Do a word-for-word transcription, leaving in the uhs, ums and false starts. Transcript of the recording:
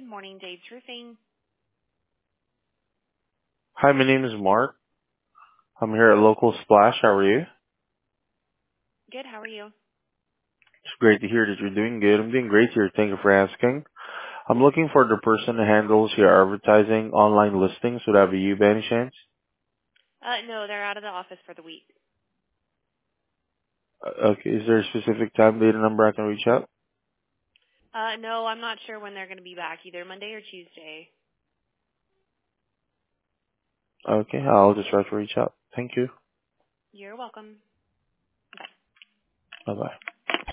Good morning, Dave's Roofing. Hi, my name is Mark. I'm here at Local Splash. How are you? Good, how are you? It's great to hear that you're doing good. I'm doing great here. Thank you for asking. I'm looking for the person who handles your advertising online listings. Would that be you by any chance? Uh, no, they're out of the office for the week. Uh, Okay. Is there a specific time, date, and number I can reach out? Uh, no, I'm not sure when they're going to be back, either Monday or Tuesday. Okay. I'll just try to reach out. Thank you. You're welcome. Bye. Bye-bye.